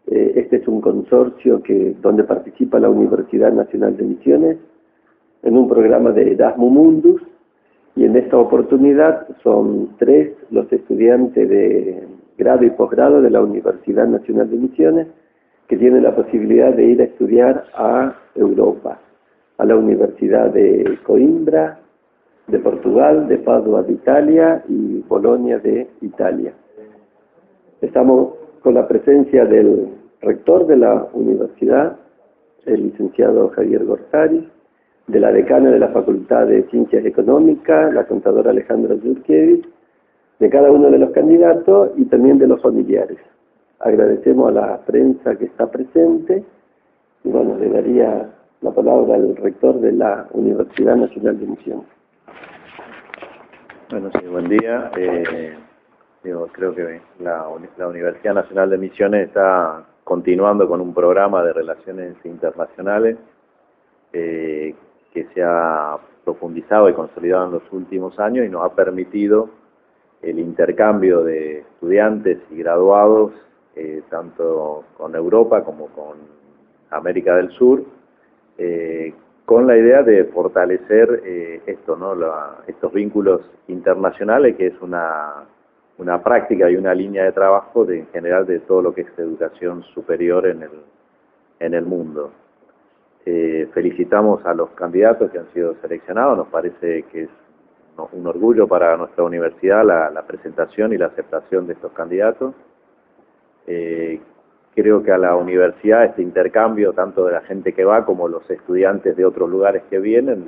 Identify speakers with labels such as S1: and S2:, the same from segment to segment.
S1: Este es un consorcio donde participa la Universidad Nacional de Misiones en un programa de Erasmus Mundus, y en esta oportunidad son 3 los estudiantes de grado y posgrado de la Universidad Nacional de Misiones que tienen la posibilidad de ir a estudiar a Europa, a la Universidad de Coimbra de Portugal, de Padua de Italia y Bolonia de Italia. Estamos con la presencia del rector de la universidad, el licenciado Javier Gorsari, de la decana de la Facultad de Ciencias Económicas, la contadora Alejandra Yurkiewicz, de cada uno de los candidatos y también de los familiares. Agradecemos a la prensa que está presente y bueno, le daría la palabra al rector de la Universidad Nacional de Misiones.
S2: Bueno, sí, buen día. Creo que la Universidad Nacional de Misiones está continuando con un programa de relaciones internacionales que se ha profundizado y consolidado en los últimos años y nos ha permitido el intercambio de estudiantes y graduados tanto con Europa como con América del Sur, con la idea de fortalecer estos vínculos internacionales, que es una práctica y una línea de trabajo en general de todo lo que es educación superior en el mundo. Felicitamos a los candidatos que han sido seleccionados. Nos parece que es un orgullo para nuestra universidad la presentación y la aceptación de estos candidatos. Creo que a la universidad este intercambio, tanto de la gente que va como los estudiantes de otros lugares que vienen,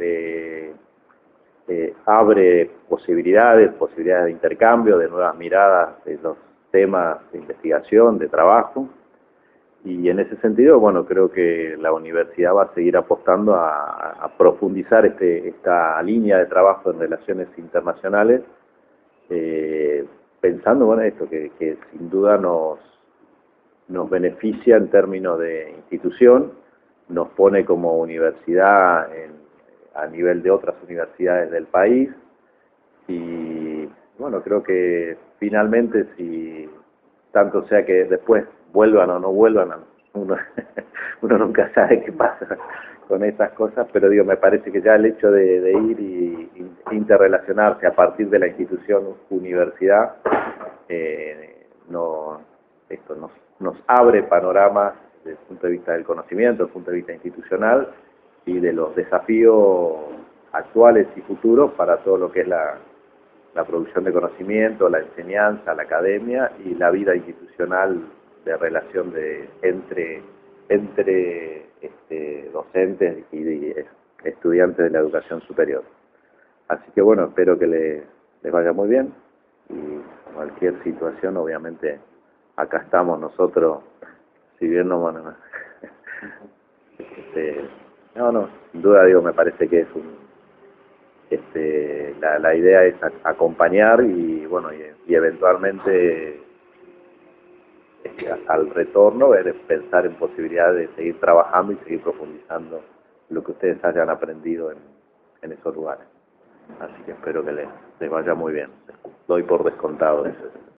S2: abre posibilidades de intercambio, de nuevas miradas de los temas de investigación, de trabajo. Y en ese sentido, bueno, creo que la universidad va a seguir apostando a profundizar esta línea de trabajo en relaciones internacionales, pensando, bueno, esto que sin duda nos beneficia en términos de institución, nos pone como universidad a nivel de otras universidades del país, y bueno, creo que finalmente, si tanto sea que después vuelvan o no vuelvan, uno nunca sabe qué pasa con esas cosas, pero digo, me parece que ya el hecho de ir y interrelacionarse a partir de la institución universidad, nos abre panoramas desde el punto de vista del conocimiento, desde el punto de vista institucional y de los desafíos actuales y futuros para todo lo que es la producción de conocimiento, la enseñanza, la academia y la vida institucional de relación entre docentes y estudiantes de la educación superior. Así que bueno, espero que les vaya muy bien, y cualquier situación, obviamente, acá estamos nosotros, si bien sin duda, digo, me parece que es la idea es acompañar y bueno, y eventualmente al retorno pensar en posibilidades de seguir trabajando y seguir profundizando lo que ustedes hayan aprendido en esos lugares. Así que espero que les vaya muy bien. Doy por descontado eso.